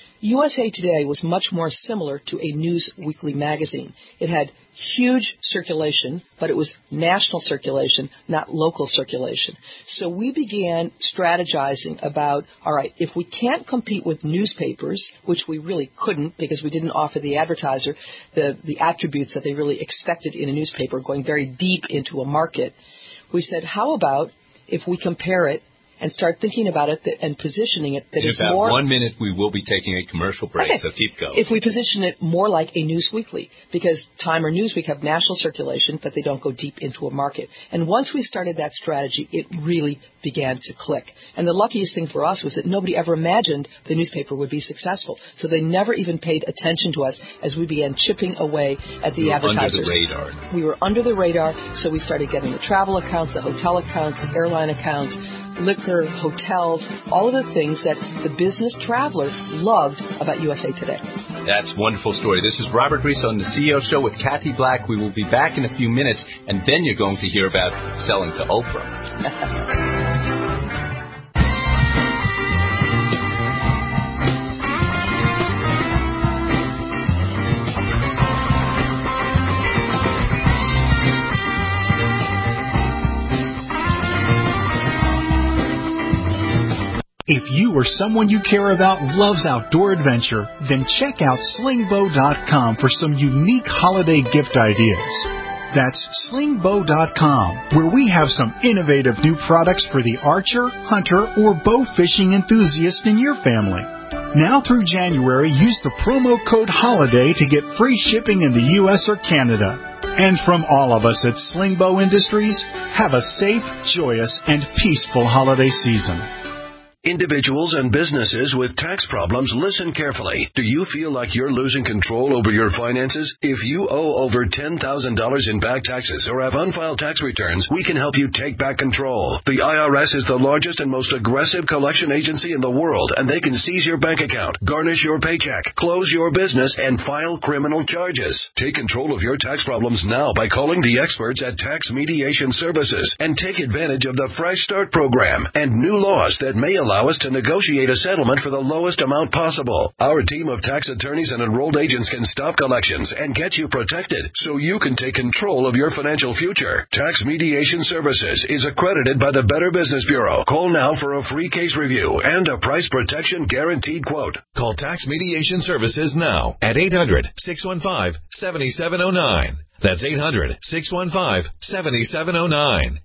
USA Today was much more similar to a news weekly magazine. It had huge circulation, but it was national circulation, not local circulation. So we began strategizing about, all right, if we can't compete with newspapers, which we really couldn't because we didn't offer the advertiser the attributes that they really expected in a newspaper, going very deep into a market, we said, how about if we compare it and start thinking about it and positioning it that in is about more... 1 minute, we will be taking a commercial break, so keep going. If we position it more like a news weekly, because Time or Newsweek have national circulation, but they don't go deep into a market. And once we started that strategy, it really began to click. And the luckiest thing for us was that nobody ever imagined the newspaper would be successful. So they never even paid attention to us as we began chipping away at the advertisers. Under the radar. We were under the radar, so we started getting the travel accounts, the hotel accounts, the airline accounts, liquor, hotels, all of the things that the business traveler loved about USA Today. That's a wonderful story. This is Robert Reese on the CEO Show with Kathy Black. We will be back in a few minutes, and then you're going to hear about selling to Oprah. If you or someone you care about loves outdoor adventure, then check out slingbow.com for some unique holiday gift ideas. That's slingbow.com, where we have some innovative new products for the archer, hunter, or bow fishing enthusiast in your family. Now through January, use the promo code HOLIDAY to get free shipping in the U.S. or Canada. And from all of us at Slingbow Industries, have a safe, joyous, and peaceful holiday season. Individuals and businesses with tax problems, listen carefully. Do you feel like you're losing control over your finances? If you owe over $10,000 in back taxes or have unfiled tax returns, we can help you take back control. The IRS is the largest and most aggressive collection agency in the world, and they can seize your bank account, garnish your paycheck, close your business, and file criminal charges. Take control of your tax problems now by calling the experts at Tax Mediation Services and take advantage of the Fresh Start program and new laws that may allow us to negotiate a settlement for the lowest amount possible. Our team of tax attorneys and enrolled agents can stop collections and get you protected so you can take control of your financial future. Tax Mediation Services is accredited by the Better Business Bureau. Call now for a free case review and a price protection guaranteed quote. Call Tax Mediation Services now at 800-615-7709. That's 800-615-7709.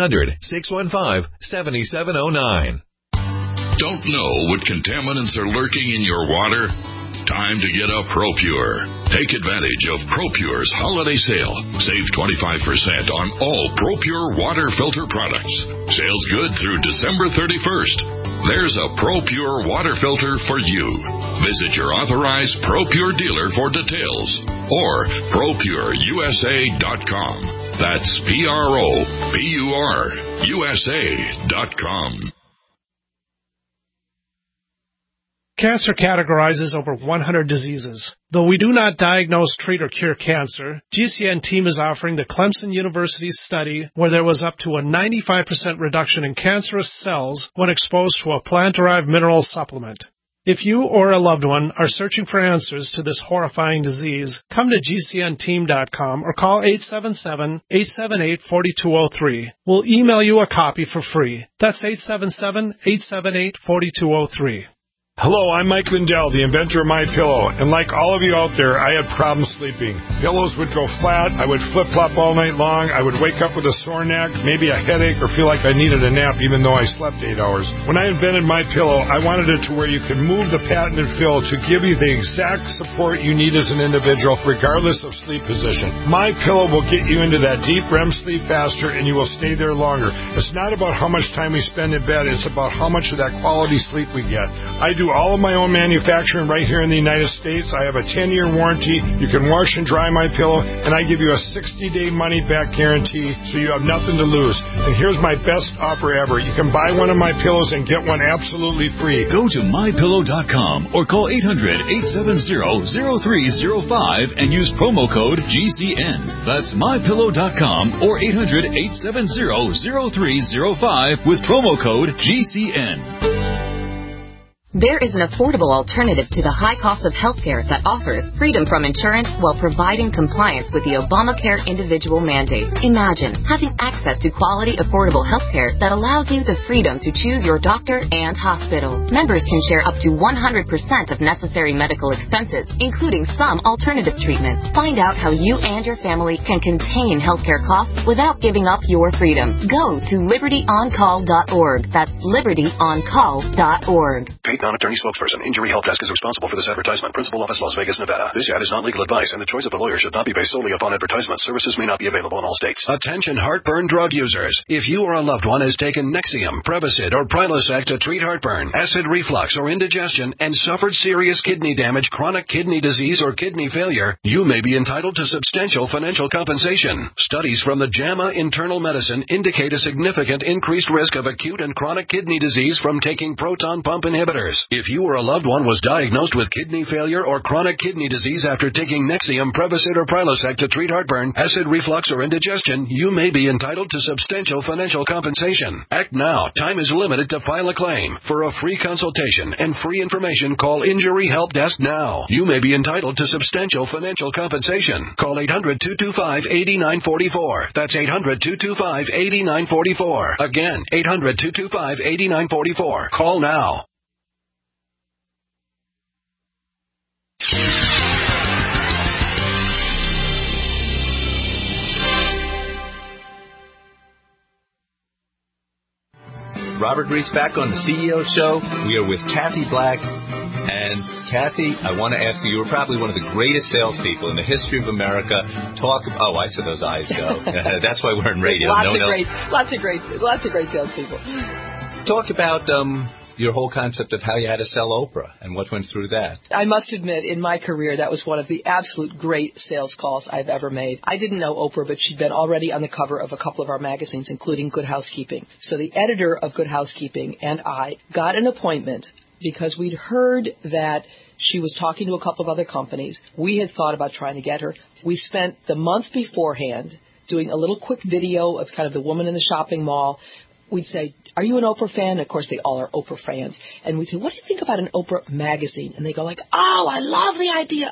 800-615-7709. Don't know what contaminants are lurking in your water? Time to get a ProPure. Take advantage of ProPure's holiday sale. Save 25% on all ProPure water filter products. Sales good through December 31st. There's a ProPure water filter for you. Visit your authorized ProPure dealer for details or ProPureUSA.com. That's ProPureUSA.com. Cancer categorizes over 100 diseases. Though we do not diagnose, treat, or cure cancer, GCN team is offering the Clemson University study where there was up to a 95% reduction in cancerous cells when exposed to a plant-derived mineral supplement. If you or a loved one are searching for answers to this horrifying disease, come to GCNteam.com or call 877-878-4203. We'll email you a copy for free. That's 877-878-4203. Hello, I'm Mike Lindell, the inventor of MyPillow, and like all of you out there, I had problems sleeping. Pillows would go flat, I would flip-flop all night long, I would wake up with a sore neck, maybe a headache, or feel like I needed a nap even though I slept 8 hours. When I invented MyPillow, I wanted it to where you could move the patented fill to give you the exact support you need as an individual, regardless of sleep position. MyPillow will get you into that deep REM sleep faster, and you will stay there longer. It's not about how much time we spend in bed, it's about how much of that quality sleep we get. I do all of my own manufacturing right here in the United States. I have a 10-year warranty. You can wash and dry my pillow, and I give you a 60-day money-back guarantee, so you have nothing to lose. And here's my best offer ever. You can buy one of my pillows and get one absolutely free. Go to MyPillow.com or call 800-870-0305 and use promo code GCN. That's MyPillow.com or 800-870-0305 with promo code GCN. There is an affordable alternative to the high cost of healthcare that offers freedom from insurance while providing compliance with the Obamacare individual mandate. Imagine having access to quality, affordable healthcare that allows you the freedom to choose your doctor and hospital. Members can share up to 100% of necessary medical expenses, including some alternative treatments. Find out how you and your family can contain healthcare costs without giving up your freedom. Go to libertyoncall.org. That's libertyoncall.org. Paid non-attorney spokesperson. Injury Help Desk is responsible for this advertisement. Principal office, Las Vegas, Nevada. This ad is not legal advice, and the choice of the lawyer should not be based solely upon advertisement. Services may not be available in all states. Attention heartburn drug users. If you or a loved one has taken Nexium, Prevacid, or Prilosec to treat heartburn, acid reflux, or indigestion, and suffered serious kidney damage, chronic kidney disease, or kidney failure, you may be entitled to substantial financial compensation. Studies from the JAMA Internal Medicine indicate a significant increased risk of acute and chronic kidney disease from taking proton pump inhibitors. If you or a loved one was diagnosed with kidney failure or chronic kidney disease after taking Nexium, Prevacid, or Prilosec to treat heartburn, acid reflux, or indigestion, you may be entitled to substantial financial compensation. Act now. Time is limited to file a claim. For a free consultation and free information, call Injury Help Desk now. You may be entitled to substantial financial compensation. Call 800-225-8944. That's 800-225-8944. Again, 800-225-8944. Call now. Robert Reese back on the CEO Show. We are with Kathy Black. And Kathy, I want to ask you, you were probably one of the greatest salespeople in the history of America. I saw those eyes go. That's why we're in radio. Lots of great salespeople. Talk about your whole concept of how you had to sell Oprah and what went through that. I must admit, in my career, that was one of the absolute great sales calls I've ever made. I didn't know Oprah, but she'd been already on the cover of a couple of our magazines, including Good Housekeeping. So the editor of Good Housekeeping and I got an appointment because we'd heard that she was talking to a couple of other companies. We had thought about trying to get her. We spent the month beforehand doing a little quick video of kind of the woman in the shopping mall. We'd say, are you an Oprah fan? And of course, they all are Oprah fans. And we'd say, what do you think about an Oprah magazine? And they go like, oh, I love the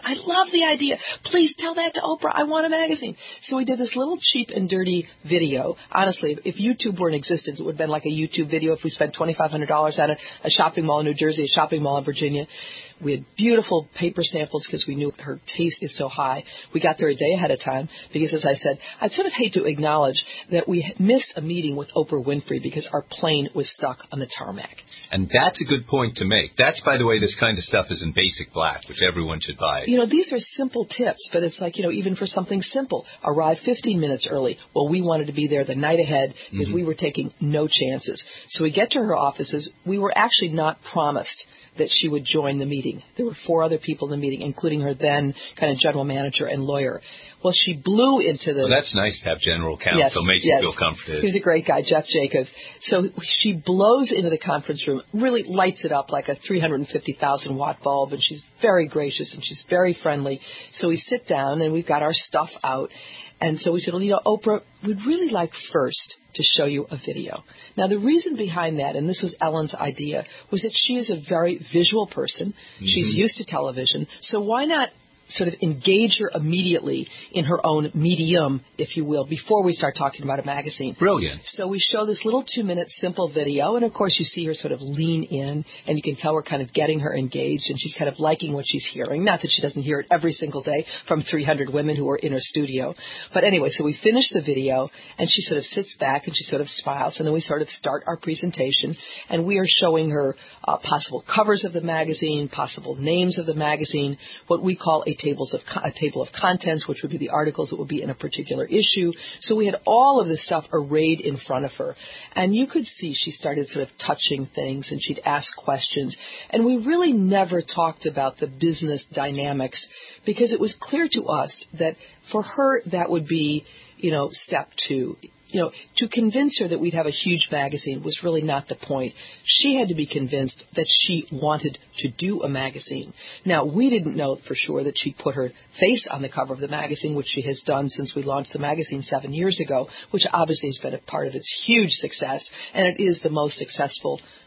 idea. Please tell that to Oprah. I want a magazine. So we did this little cheap and dirty video. Honestly, if YouTube were in existence, it would have been like a YouTube video if we spent $2,500 at a shopping mall in New Jersey, a shopping mall in Virginia. We had beautiful paper samples because we knew her taste is so high. We got there a day ahead of time because, as I said, I'd sort of hate to acknowledge that we missed a meeting with Oprah Winfrey because our plane was stuck on the tarmac. And that's a good point to make. That's, by the way, this kind of stuff is in Basic Black, which everyone should buy. These are simple tips, but it's like, even for something simple, arrive 15 minutes early. Well, we wanted to be there the night ahead because we were taking no chances. So we get to her offices. We were actually not promised that she would join the meeting. There were 4 other people in the meeting, including her then kind of general manager and lawyer. Well, she blew into the... Well, that's nice to have general counsel. Makes you feel comforted. He's a great guy, Jeff Jacobs. So she blows into the conference room, really lights it up like a 350,000-watt bulb, and she's very gracious and she's very friendly. So we sit down and we've got our stuff out. And so we said, Oprah, we'd really like first to show you a video. Now, the reason behind that, and this was Ellen's idea, was that she is a very visual person. She's used to television. So why not sort of engage her immediately in her own medium, if you will, before we start talking about a magazine. Brilliant. So we show this little 2-minute simple video, and of course you see her sort of lean in, and you can tell we're kind of getting her engaged, and she's kind of liking what she's hearing. Not that she doesn't hear it every single day from 300 women who are in her studio. But anyway, so we finish the video, and she sort of sits back, and she sort of smiles, and then we sort of start our presentation, and we are showing her possible covers of the magazine, possible names of the magazine, what we call a table of contents, which would be the articles that would be in a particular issue. So we had all of this stuff arrayed in front of her. And you could see she started sort of touching things, and she'd ask questions. And we really never talked about the business dynamics because it was clear to us that for her that would be, step 2. To convince her that we'd have a huge magazine was really not the point. She had to be convinced that she wanted to do a magazine. Now, we didn't know for sure that she'd put her face on the cover of the magazine, which she has done since we launched the magazine 7 years ago, which obviously has been a part of its huge success, and it is the most successful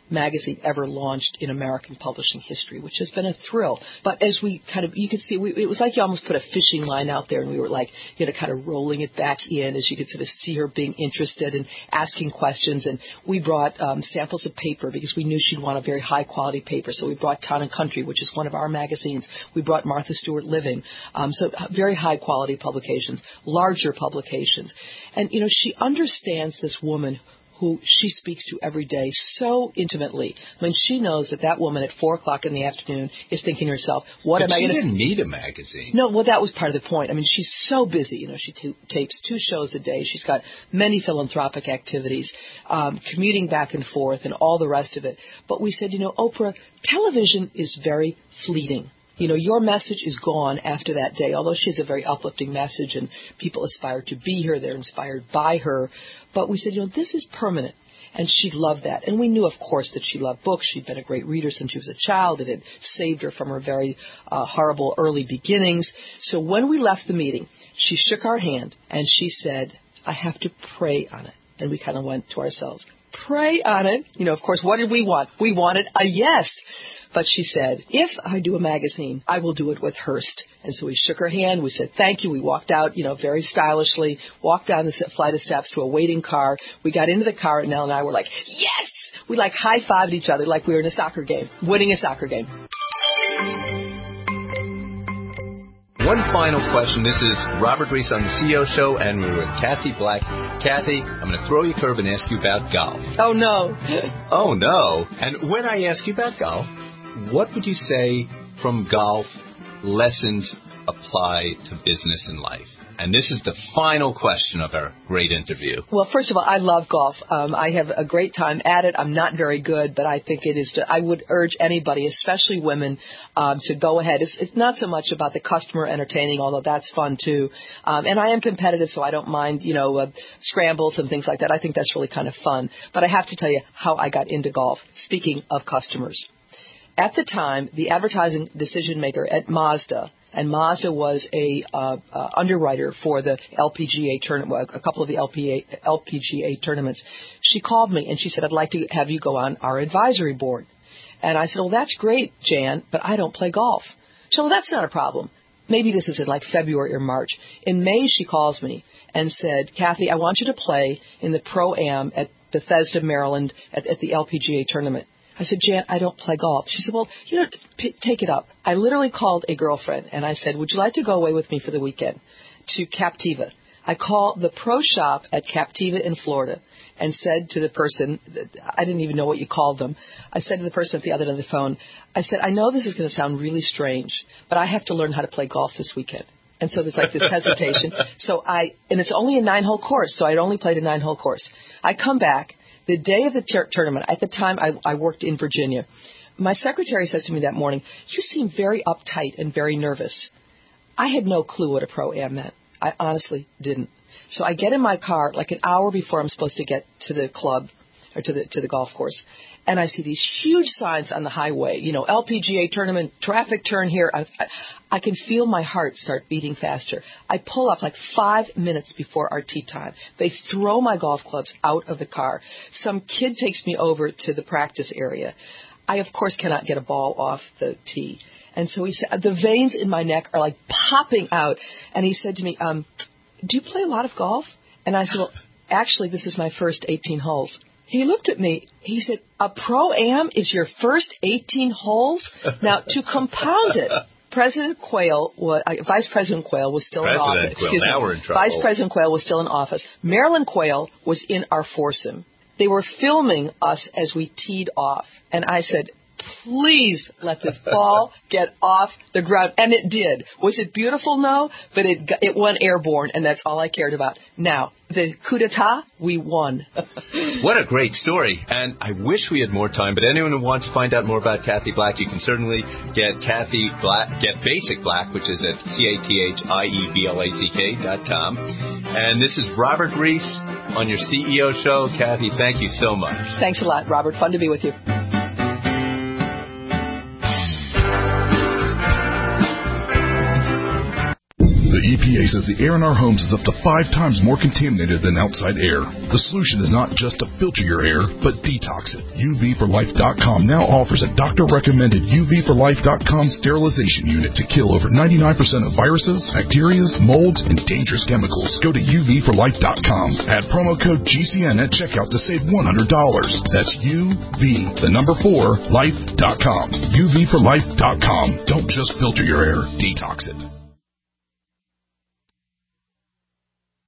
magazine ever launched in American publishing history, which has been a thrill. But as we you could see, it was like you almost put a fishing line out there, and we were like, kind of rolling it back in as you could sort of see her being interested and asking questions. And we brought samples of paper because we knew she'd want a very high quality paper. So we brought Town and Country, which is one of our magazines. We brought Martha Stewart Living. So very high quality publications, larger publications. And, she understands this woman who she speaks to every day so intimately. When she knows that woman at 4 o'clock in the afternoon is thinking to herself, what am I going to... She didn't need a magazine. No, well, that was part of the point. I mean, she's so busy. She tapes 2 shows a day. She's got many philanthropic activities, commuting back and forth and all the rest of it. But we said, Oprah, television is very fleeting. Your message is gone after that day, although she has a very uplifting message and people aspire to be her. They're inspired by her. But we said, this is permanent. And she loved that. And we knew, of course, that she loved books. She'd been a great reader since she was a child. It had saved her from her very horrible early beginnings. So when we left the meeting, she shook our hand and she said, I have to pray on it. And we kind of went to ourselves, pray on it. Of course, what did we want? We wanted a yes. But she said, if I do a magazine, I will do it with Hearst. And so we shook her hand. We said, thank you. We walked out, very stylishly, walked down the flight of steps to a waiting car. We got into the car, and Nell and I were like, yes! We high-fived each other like we were in a soccer game, winning a soccer game. One final question. This is Robert Reese on the CEO Show, and we're with Kathy Black. Kathy, I'm going to throw you a curve and ask you about golf. Oh, no. Oh, no. And when I ask you about golf, what would you say from golf lessons apply to business and life? And this is the final question of our great interview. Well, first of all, I love golf. I have a great time at it. I'm not very good, but I think it is. I would urge anybody, especially women, to go ahead. It's not so much about the customer entertaining, although that's fun too. And I am competitive, so I don't mind, scrambles and things like that. I think that's really kind of fun. But I have to tell you how I got into golf. Speaking of customers. At the time, the advertising decision maker at Mazda, and Mazda was a underwriter for the LPGA tournament, a couple of the LPGA tournaments. She called me and she said, I'd like to have you go on our advisory board. And I said, well, that's great, Jan, but I don't play golf. She said, well, that's not a problem. Maybe this is in February or March. In May, she calls me and said, Kathy, I want you to play in the Pro-Am at Bethesda, Maryland at the LPGA tournament. I said, Jan, I don't play golf. She said, well, take it up. I literally called a girlfriend, and I said, would you like to go away with me for the weekend to Captiva? I called the pro shop at Captiva in Florida and said to the person, I didn't even know what you called them. I said to the person at the other end of the phone, I said, I know this is going to sound really strange, but I have to learn how to play golf this weekend. And so there's this hesitation. And it's only a 9-hole course, so I'd only played a 9-hole course. I come back. The day of the tournament, at the time I worked in Virginia, my secretary says to me that morning, you seem very uptight and very nervous. I had no clue what a Pro-Am meant. I honestly didn't. So I get in my car an hour before I'm supposed to get to the club or to the golf course. And I see these huge signs on the highway, LPGA tournament, traffic turn here. I can feel my heart start beating faster. I pull up 5 minutes before our tee time. They throw my golf clubs out of the car. Some kid takes me over to the practice area. I, of course, cannot get a ball off the tee. And so he said, the veins in my neck are popping out. And he said to me, do you play a lot of golf? And I said, well, actually, this is my first 18 holes. He looked at me. He said, a Pro-Am is your first 18 holes? Now, to compound it, Vice President Quayle was still in office. Now we're in trouble. Vice President Quayle was still in office. Marilyn Quayle was in our foursome. They were filming us as we teed off. And I said, please let this ball get off the ground. And it did. Was it beautiful? No. But it went airborne, and that's all I cared about. Now, the coup d'etat, we won. What a great story. And I wish we had more time, but anyone who wants to find out more about Kathy Black, you can certainly get Kathy Black, get Basic Black, which is at CATHIEBLACK.com. And this is Robert Reese on your CEO Show. Kathy, thank you so much. Thanks a lot, Robert. Fun to be with you. The EPA EPA says the air in our homes is up to 5 times more contaminated than outside air. The solution is not just to filter your air, but detox it. UVforlife.com now offers a doctor-recommended UVforlife.com sterilization unit to kill over 99% of viruses, bacteria, molds, and dangerous chemicals. Go to UVforlife.com. Add promo code GCN at checkout to save $100. That's UV4life.com. UVforlife.com. Don't just filter your air, detox it.